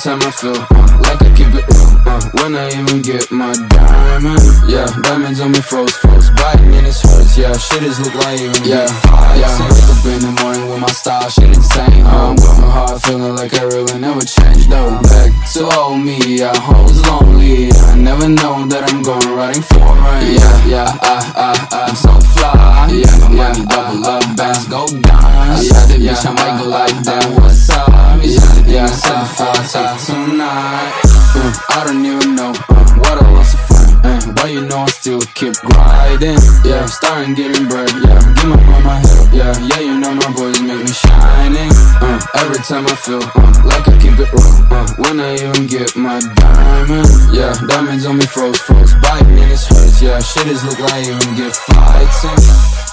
time I feel like I keep it real when I even get my diamond. Yeah, diamonds on me froze, biting and it hurts. Yeah, shit is look like even wake up in the morning with my style, shit insane. My heart feeling like I really never changed. Though back to old me, I was lonely. I never know that I'm going riding for rain. I'm so fly. My money double up, bands go down. The bitch I might go like that. What's up? I said before I take tonight. I don't even know what I lost a friend. But you know I still keep grinding. Yeah, starting getting bread. Yeah, give my mama help. Yeah, you know my boys make me shining. Every time I feel like I keep it real when I even get my diamond. Yeah, diamonds on me froze, biting and it hurts. Yeah, shit is look like I even get fighting.